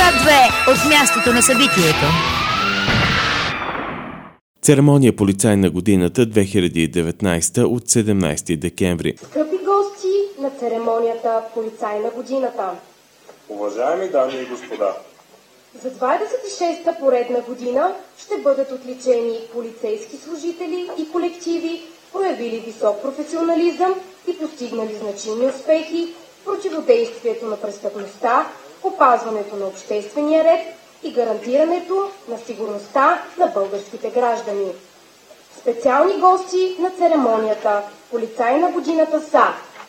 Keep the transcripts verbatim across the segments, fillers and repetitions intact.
Град две от мястото на събитието. Церемония Полицай на годината две хиляди и деветнадесета от седемнадесети декември. Скъпи гости на церемонията Полицай на годината, уважаеми дами и господа, за двадесет и шеста поредна година ще бъдат отличени полицейски служители и колективи, проявили висок професионализъм и постигнали значими успехи в противодействието на престъпността, опазването на обществения ред и гарантирането на сигурността на българските граждани. Специални гости на церемонията Полицай на годината са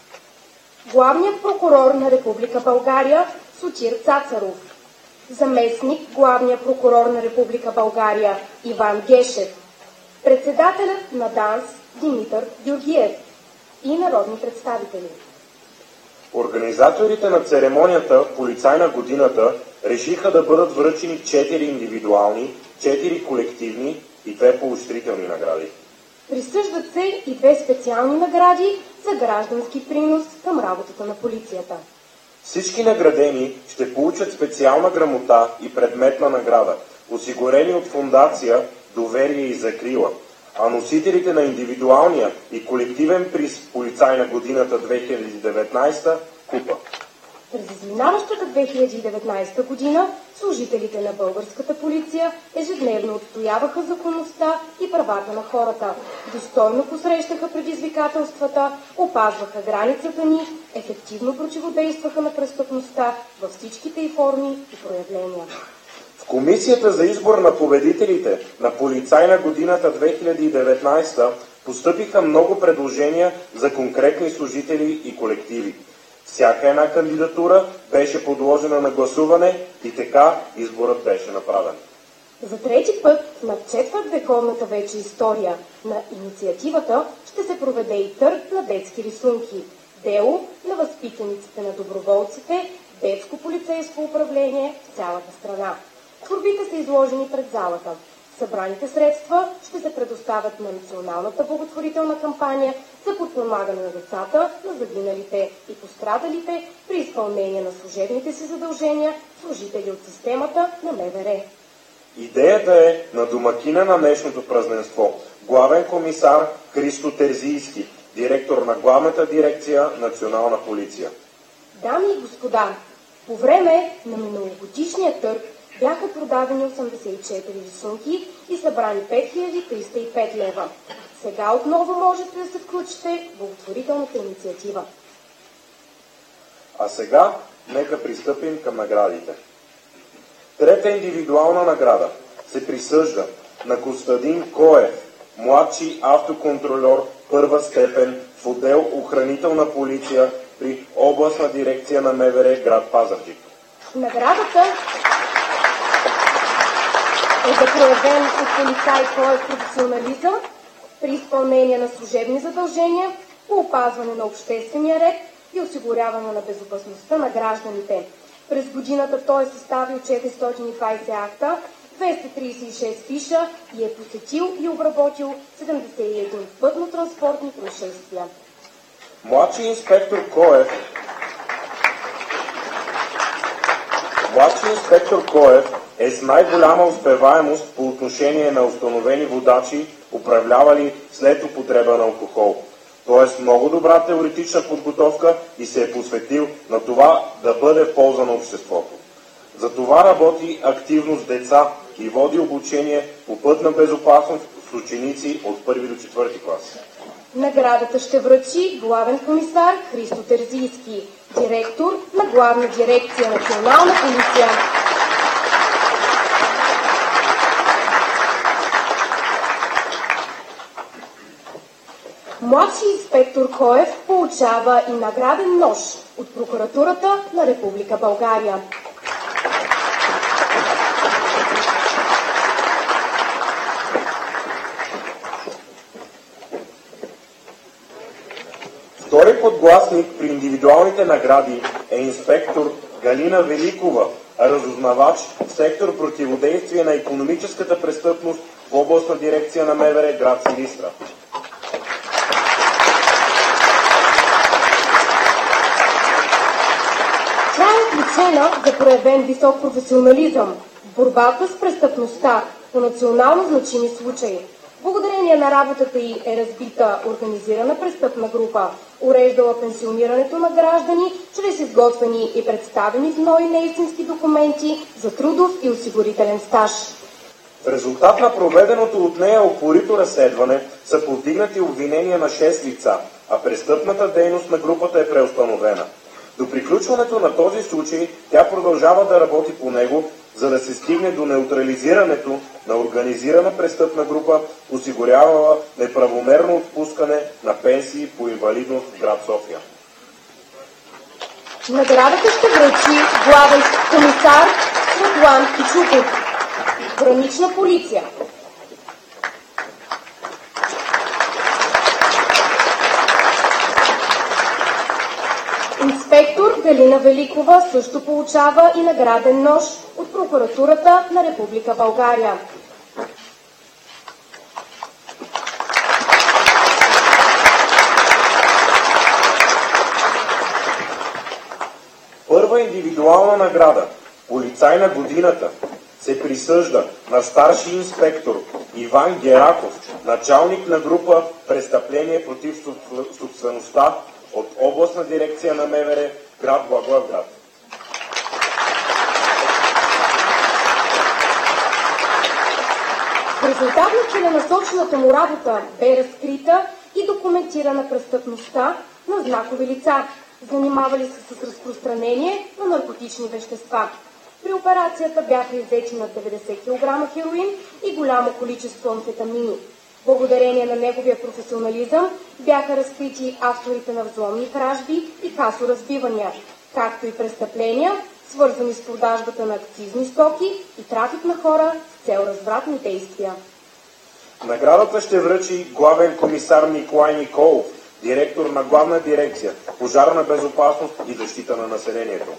главният прокурор на Република България Сотир Цацаров, заместник главния прокурор на Република България Иван Гешев, председателят на ДАНС Димитър Георгиев и народни представители. Организаторите на церемонията Полицай на годината решиха да бъдат връчени четири индивидуални, четири колективни и две поощрителни награди. Присъждат се и две специални награди за граждански принос към работата на полицията. Всички наградени ще получат специална грамота и предметна награда, осигурени от фондация Доверие и закрила, а носителите на индивидуалния и колективен приз Полицай на годината две хиляди и деветнадесета купа. През изминаващата две хиляди и деветнадесета година служителите на българската полиция ежедневно отстояваха законността и правата на хората, достойно посрещаха предизвикателствата, опазваха границата ни, ефективно противодействаха на престъпността във всичките й форми и проявления. В Комисията за избор на победителите на Полицай на годината две хиляди и деветнадесета постъпиха много предложения за конкретни служители и колективи. Всяка една кандидатура беше подложена на гласуване и така изборът беше направен. За трети път на четвърт вековната вече история на инициативата ще се проведе и търг на детски рисунки, дело на възпитаниците на доброволците, детско полицейско управление в цялата страна. Творбите са изложени пред залата. Събраните средства ще се предоставят на националната благотворителна кампания за подпомагане на децата, на загиналите и пострадалите при изпълнение на служебните си задължения, служители от системата на МВР. Идеята е на домакина на днешното празненство, главен комисар Христо Терзийски, директор на главната дирекция Национална полиция. Дами и господа, по време на миналогодишния търг бяха продадени осемдесет и четири рисунки и събрани пет хиляди триста и пет лева. Сега отново можете да се включите в благотворителната инициатива. А сега нека пристъпим към наградите. Трета индивидуална награда се присъжда на Костадин Коев, младши автоконтрольор първа степен в отдел охранителна полиция при областна дирекция на МВР град Пазарджик. Наградата е да проявен от полицай Коев професионализъм при изпълнение на служебни задължения по опазване на обществения ред и осигуряване на безопасността на гражданите. През годината той е съставил четиристотин и двадесет акта, двеста тридесет и шест фиша и е посетил и обработил седемдесет и един пътно-транспортни происшествия. Младши инспектор Коев Младши инспектор Коев е с най-голяма успеваемост по отношение на установени водачи, управлявали след употреба на алкохол. Той е с много добра теоретична подготовка и се е посветил на това да бъде в полза на обществото. За това работи активно с деца и води обучение по пътна безопасност с ученици от първи до четвърти клас. Наградата ще връчи главен комисар Христо Терзийски, директор на главна дирекция Национална полиция. Младши инспектор Коев получава и награден нож от прокуратурата на Република България. Втори подгласник при индивидуалните награди е инспектор Галина Великова, разузнавач в сектор противодействие на икономическата престъпност в областна дирекция на МВР град Силистра. отличена за проявен висок професионализъм в борбата с престъпността по национално значими случаи. Благодарение на работата й е разбита организирана престъпна група, уреждала пенсионирането на граждани чрез изготвени и представени в НОИ неистински документи за трудов и осигурителен стаж. В резултат на проведеното от нея упорито разследване са повдигнати обвинения на шест лица, а престъпната дейност на групата е преустановена. До приключването на този случай тя продължава да работи по него, за да се стигне до неутрализирането на организирана престъпна група, осигурявала неправомерно отпускане на пенсии по инвалидност в град София. Наградата ще връчи главен комисар Светлан Кичуков. Гранична полиция. Инспектор Галина Великова също получава и награден нож от Прокуратурата на Република България. Първа индивидуална награда „Полицай на годината“ се присъжда на старши инспектор Иван Гераков, началник на група „Престъпление против собствеността“ от областна дирекция на МВР, град Благоевград. В резултат на целенасочената му работа бе разкрита и документирана престъпността на знакови лица, занимавали се с разпространение на наркотични вещества. При операцията бяха иззети над деветдесет килограма хероин и голямо количество амфетамини. Благодарение на неговия професионализъм бяха разкрити авторите на взломни кражби и касоразбивания, както и престъпления, свързани с продажбата на акцизни стоки и трафик на хора с цел развратни действия. Наградата ще връчи главен комисар Николай Николов, директор на главна дирекция „Пожарна безопасност и защита на населението“.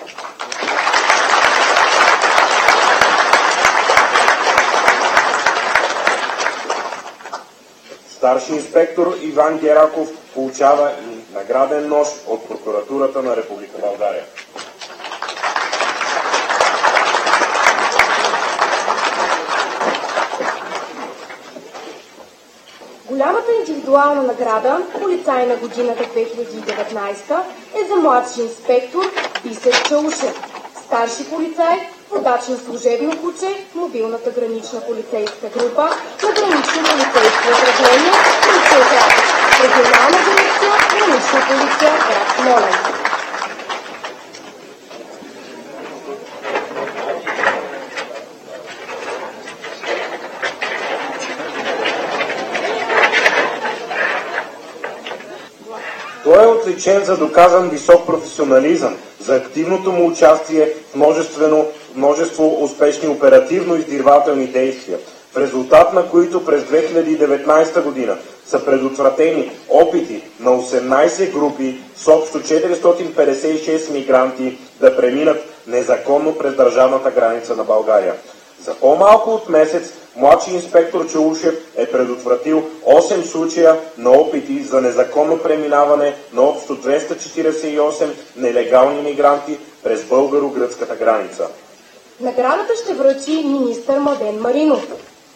Старши инспектор Иван Гераков получава и награден нож от Прокуратурата на Република България. Голямата индивидуална награда „Полицай на годината две хиляди и деветнадесета“ е за младши инспектор Бисер Чаушев, старши полицай, водач на служебно куче в мобилната гранична полицейска група на гранично полицейско управление полиция град, регионална дирекция гранична полиция град Смолян. Той е отличен за доказан висок професионализъм, за активното му участие в множествено, множество успешни оперативно-издирвателни действия, в резултат на които през две хиляди и деветнадесета година са предотвратени опити на осемнадесет групи с общо четиристотин петдесет и шест мигранти да преминат незаконно през държавната граница на България. За по-малко от месец младши инспектор Чаушев е предотвратил осем случая на опити за незаконно преминаване на общо двеста четиридесет и осем нелегални мигранти през българо-гръцката граница. Наградата ще връчи министър Младен Маринов.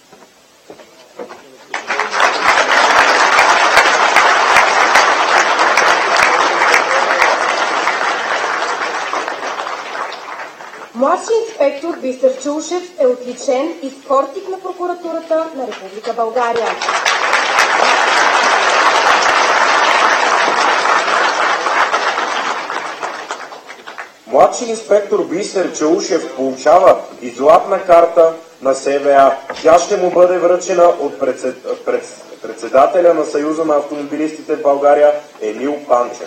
Младши инспектор Бисер Чаушев е отличен ескортик на Прокуратурата на Република България. Младши инспектор Бисер Чаушев получава и златна карта на СВА. Тя ще му бъде връчена от председ... пред... председателя на Съюза на автомобилистите в България Емил Панчев.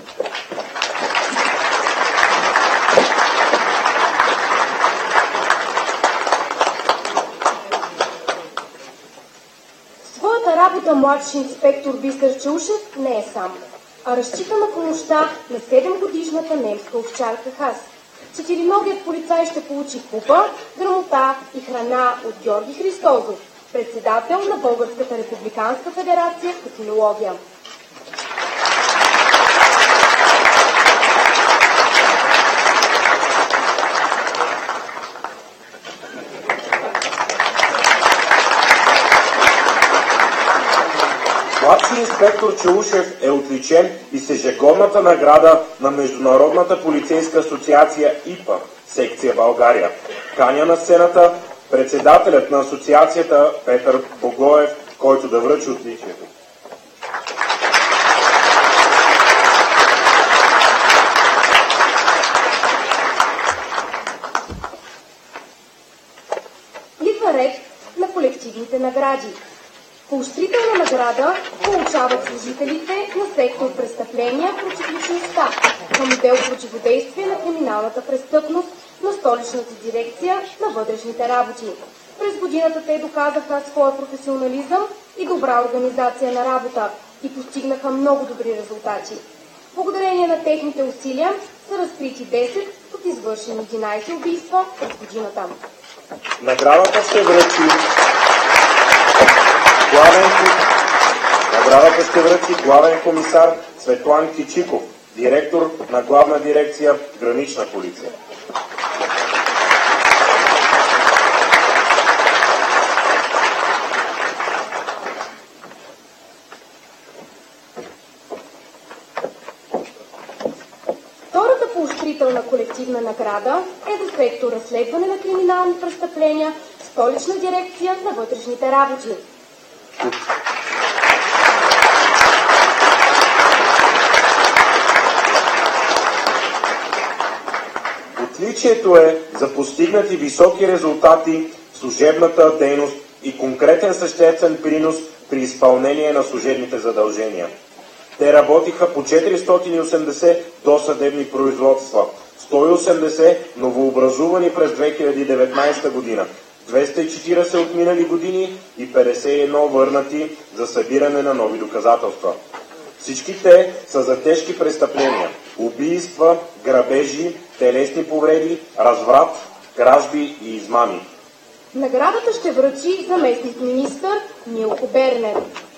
Работа младши инспектор Бисер Чаушев не е сам, а разчита на помощта на седемгодишната немска овчарка Хас. Четириногият полицай ще получи купа, грамота и храна от Георги Христозов, председател на Българската републиканска федерация по кинология. Младши инспектор Чаушев е отличен и с ежегодната награда на Международната полицейска асоциация И П А, секция България. Каня на сцената председателят на асоциацията Петър Богоев, който да връчи отличието. Идва ред на колективните награди. Поощрителна награда получават служителите на сектор престъпления против личността към отдел противодействие на криминалната престъпност на Столичната дирекция на вътрешните работи. През годината те доказаха своя професионализъм и добра организация на работа и постигнаха много добри резултати. Благодарение на техните усилия са разкрити десет от извършени единайсет убийства през годината. Наградата ще връчи главен, Наградата ще връчи главен комисар Светлан Кичиков, директор на Главна дирекция Гранична полиция. Втората поощрителна колективна награда е за сектор разследване на криминални престъпления в Столична дирекция на вътрешните работи. Отличието е за постигнати високи резултати в служебната дейност и конкретен съществен принос при изпълнение на служебните задължения. Те работиха по четиристотин и осемдесет досъдебни производства, сто и осемдесет новообразувани през две хиляди и деветнайсета година, двеста и четирийсет от минали години и петдесет и едно върнати за събиране на нови доказателства. Всички те са за тежки престъпления – убийства, грабежи, телесни повреди, разврат, кражби и измами. Наградата ще връчи заместник министър Милко Бернер.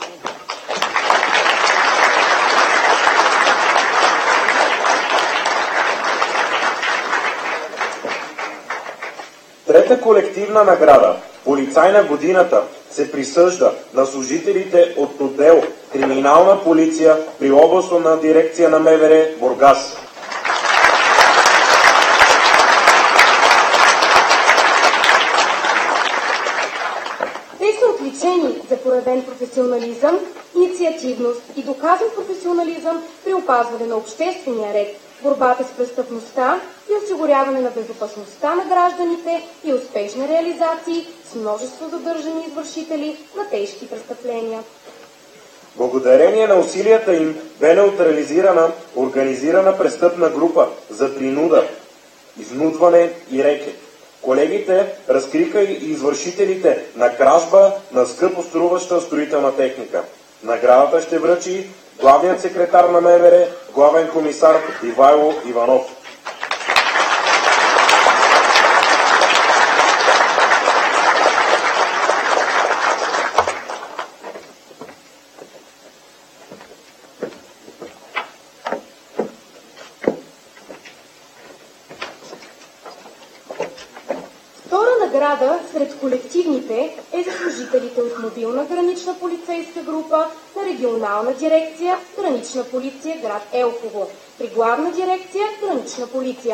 Трета колективна награда «Полицай на годината» се присъжда на служителите от отдел Криминална полиция при областна дирекция на МВР Бургас. Те са отличени за проявен професионализъм, инициативност и доказан професионализъм при опазване на обществения ред, борбата с престъпността и осигуряване на безопасността на гражданите и успешни реализации с множество задържани извършители на тежки престъпления. Благодарение на усилията им бе неутрализирана организирана престъпна група за принуда, изнудване и рекет. Колегите разкриха и извършителите на кражба на скъпо струваща строителна техника. Наградата ще връчи главният секретар на МВР, главен комисар Ивайло Иванов. Награда сред колективните е за служителите от мобилна гранична полицейска група на регионална дирекция Гранична полиция град Елхово при главна дирекция Гранична полиция.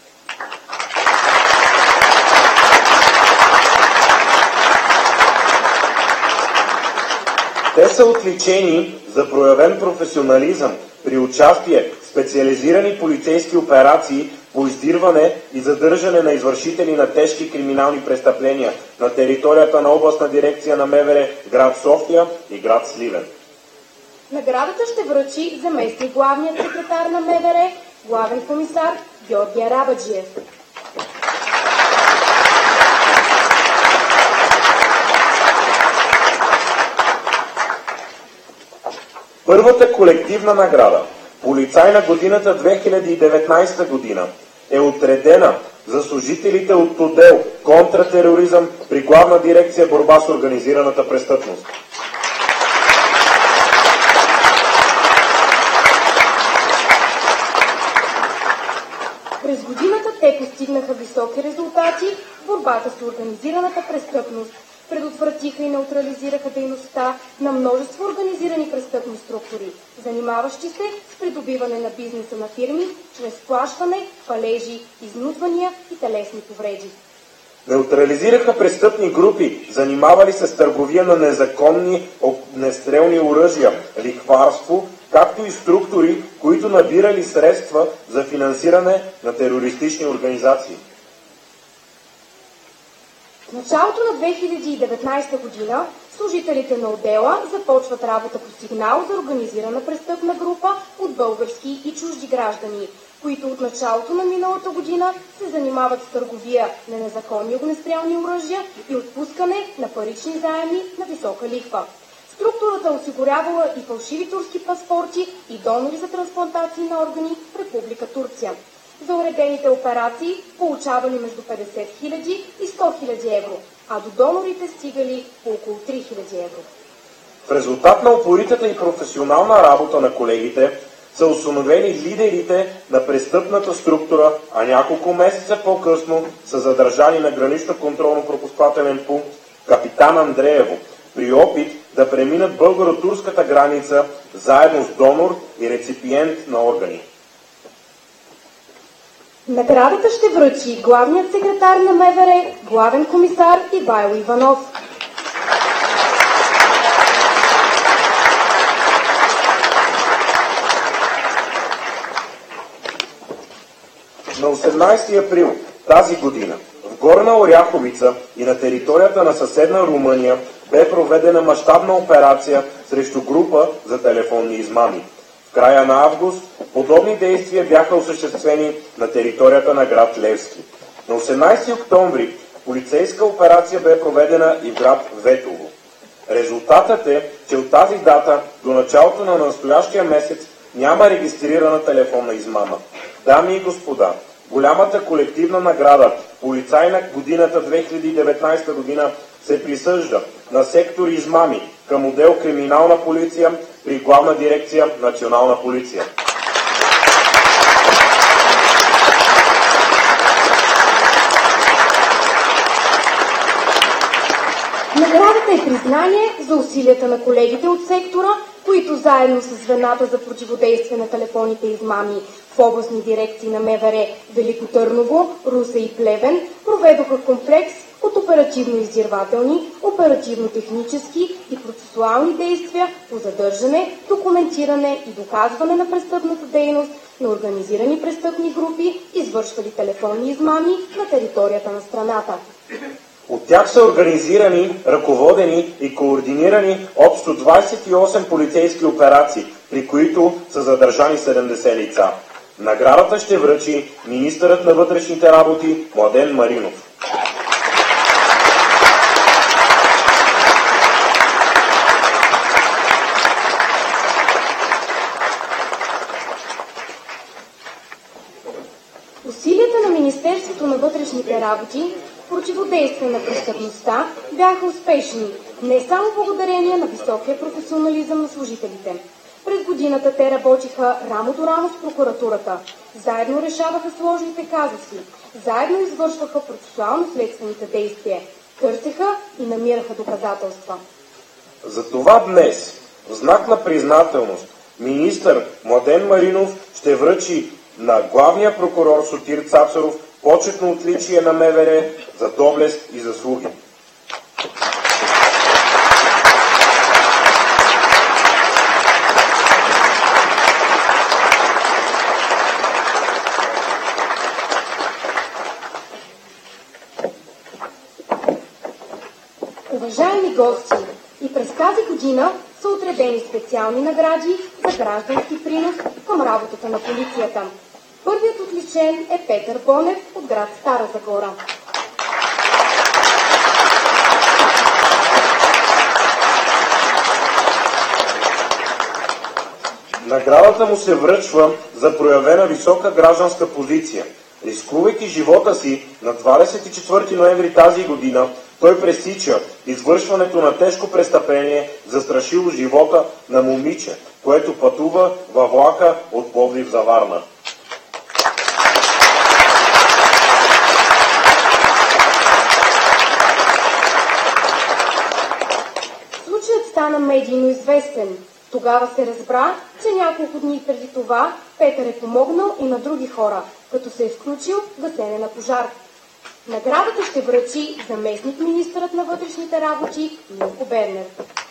Те са отличени за проявен професионализъм при участие в специализирани полицейски операции по издирване и задържане на извършители на тежки криминални престъпления на територията на областна дирекция на МВР град София и град Сливен. Наградата ще връчи заместник главният секретар на МВР, главен комисар Георги Арабаджиев. Първата колективна награда «Полицай на годината две хиляди и деветнайсета година» е отредена за служителите от отдел контратероризъм при главна дирекция борба с организираната престъпност. През годината те постигнаха високи резултати в борбата с организираната престъпност Предотвратиха и неутрализираха дейността на множество организирани престъпни структури, занимаващи се с придобиване на бизнеса на фирми чрез плащане, палежи, изнудвания и телесни повреди. Неутрализираха престъпни групи, занимавали се с търговия на незаконни огнестрелни оръжия, лихварство, както и структури, които набирали средства за финансиране на терористични организации. В началото на две хиляди и деветнадесета година служителите на отдела започват работа по сигнал за организирана престъпна група от български и чужди граждани, които от началото на миналата година се занимават с търговия на незаконни огнестрелни оръжия и отпускане на парични заеми на висока лихва. Структурата осигурявала и фалшиви турски паспорти и донори за трансплантации на органи в Република Турция. За уредените операции получавали между петдесет хиляди и сто хиляди евро, а до донорите стигали по около три хиляди евро. В резултат на упоритата и професионална работа на колегите са установени лидерите на престъпната структура, а няколко месеца по-късно са задържани на гранично-контролно-пропускателен пункт Капитан Андреево при опит да преминат българо-турската граница заедно с донор и реципиент на органи. Наградата ще връчи главният секретар на МВР, главен комисар Ивайло Иванов. На осемнадесети април тази година в Горна Оряховица и на територията на съседна Румъния бе проведена мащабна операция срещу група за телефонни измами. В края на август подобни действия бяха осъществени на територията на град Левски. На осемнадесети октомври полицейска операция бе проведена и в град Ветово. Резултатът е, че от тази дата до началото на настоящия месец няма регистрирана телефонна измама. Дами и господа, голямата колективна награда Полицай на годината две хиляди и деветнадесета година се присъжда на сектор измами към отдел Криминална полиция при Главна дирекция Национална полиция. Наградата е признание за усилията на колегите от сектора, които заедно с звената за противодействие на телефонните измами в областни дирекции на МВР Велико Търново, Русе и Плевен проведоха комплекс от оперативно-издирвателни, оперативно-технически и процесуални действия по задържане, документиране и доказване на престъпната дейност на организирани престъпни групи, извършвали телефонни измами на територията на страната. От тях са организирани, ръководени и координирани общо двадесет и осем полицейски операции, при които са задържани седемдесет лица. Наградата ще връчи министърът на вътрешните работи Младен Маринов. Усилията на Министерството на вътрешните работи противодействие на престъпността бяха успешни, не само благодарение на високия професионализъм на служителите. През годината те работиха рамо до рамо с прокуратурата, заедно решаваха сложните казуси, заедно извършваха процесуално-следствените действия, търсеха и намираха доказателства. Затова днес, в знак на признателност, министър Младен Маринов ще връчи на главния прокурор Сотир Цацаров почетно отличие на МВР за доблест и заслуги. Уважаеми гости, и през тази година са отредени специални награди за граждански принос към работата на полицията. Първият отличен е Петър Бонев от град Стара Загора. Наградата му се връчва за проявена висока гражданска позиция. Рискувайки живота си, на двадесет и четвърти ноември тази година той пресича извършването на тежко престъпление, застрашило живота на момиче, което пътува във влака от Пловдив за Варна. медийно известен. Тогава се разбра, че няколко дни преди това Петър е помогнал и на други хора, като се е включил в гасене на пожар. Наградата ще връчи заместник министърът на вътрешните работи Милко Бернер.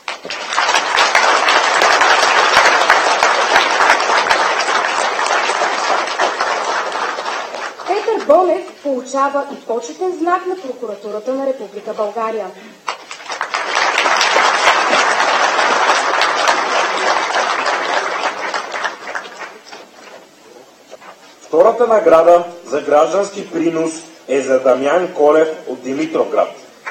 Петър Бонев получава и почетен знак на прокуратурата на Република България. Втората награда за граждански принос е за Дамян Колев от Димитровград.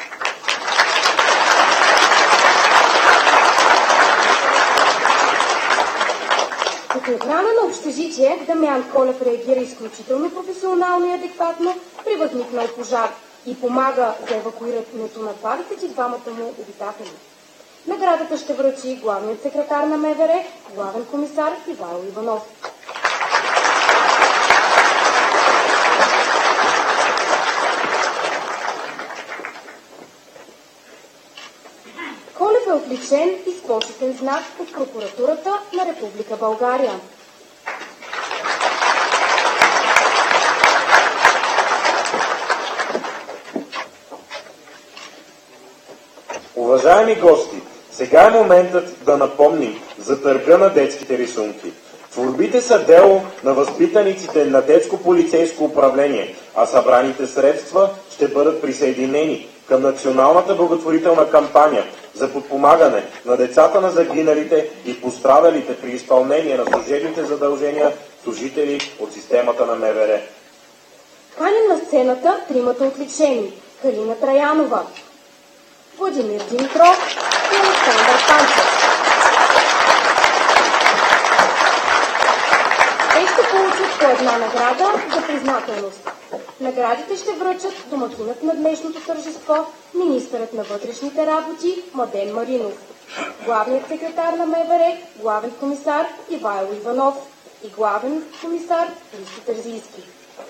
Като охрана на общежитие, Дамян Колев реагира изключително професионално и адекватно при възникнал пожар и помага за евакуирането на двадесет и двамата му обитатели. Наградата ще връчи главният секретар на МВР, главен комисар Ивайло Иванов. Колев е отличен и с почетен знак от прокуратурата на Република България. Уважаеми гости, сега е моментът да напомним за търга на детските рисунки. Творбите са дело на възпитаниците на детско полицейско управление, а събраните средства ще бъдат присъединени към националната благотворителна кампания за подпомагане на децата на загиналите и пострадалите при изпълнение на служебните задължения служители от системата на МВР. Каним на сцената тримата отличени – Калина Траянова, Владимир Димитров и Александър Панчев. Те ще получат по една награда за признателност. Наградите ще връчат домакинът на днешното тържество, министърът на вътрешните работи Младен Маринов, главният секретар на МВР, главен комисар Ивайло Иванов и главен комисар Христо Терзийски.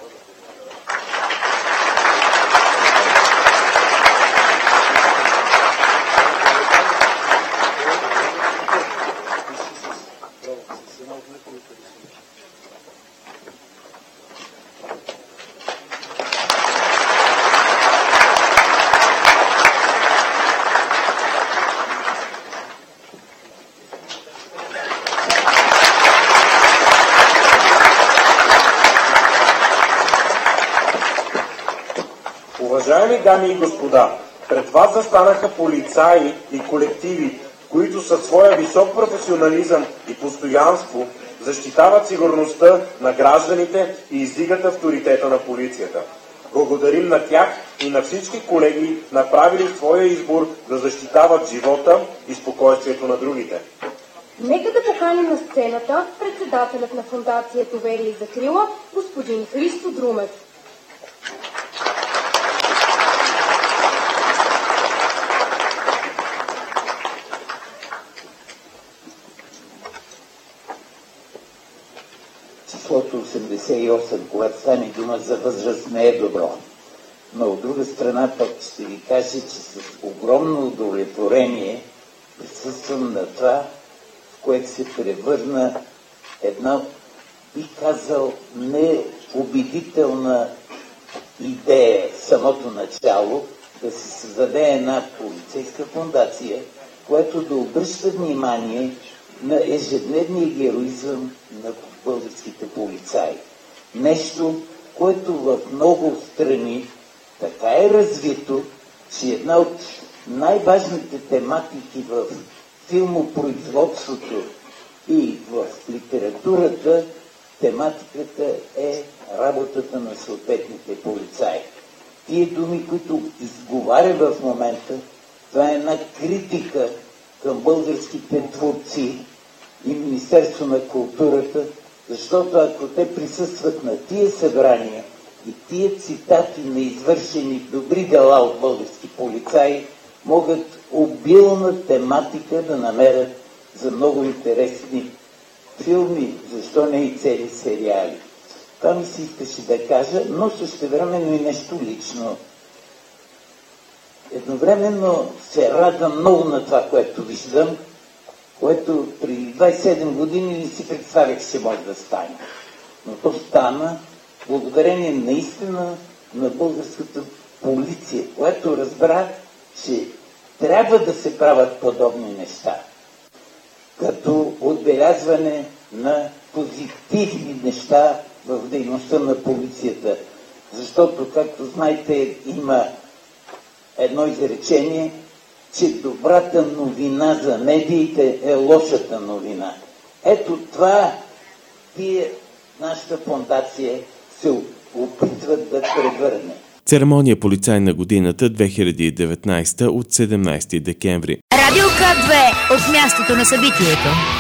Уважаеми дами и господа, пред вас застанаха полицаи и колективи, които със своя висок професионализъм и постоянство защитават сигурността на гражданите и издигат авторитета на полицията. Благодарим на тях и на всички колеги, направили своя избор да защитават живота и спокойствието на другите. Нека да поканим на сцената председателят на фондация Доверие и закрила, господин Христо Друмев. Числото осемдесет и осем, когато стане дума за възраст, не е добро. Но от друга страна пък ще ви кажа, че с огромно удовлетворение присъствам на това, в което се превърна една, бих казал, неубедителна идея в самото начало, да се създаде една полицейска фондация, която да обръща внимание на ежедневния героизъм на българските полицаи. Нещо, което в много страни така е развито, че една от най-важните тематики в филмопроизводството и в литературата, тематиката е работата на съответните полицаи. Тие думи, които изговаря в момента, това е една критика към българските творци и Министерство на културата, защото ако те присъстват на тия събрания и тия цитати на извършени добри дела от български полицаи, могат обилна тематика да намерят за много интересни филми, защо не и цели сериали. Това ми се искаше да кажа, но същевременно и нещо лично. Едновременно се радвам много на това, което виждам, което при двайсет и седем години не си представях, че може да стане. Но то стана благодарение наистина на българската полиция, която разбра, че трябва да се правят подобни неща, като отбелязване на позитивни неща в дейността на полицията. Защото, както знаете, има едно изречение, че добрата новина за медиите е лошата новина. Ето това тия, нашата фондация се опитват да превърне. Церемония Полицай на годината две хиляди и деветнайсета от седемнайсети декември. Радио К две от мястото на събитието.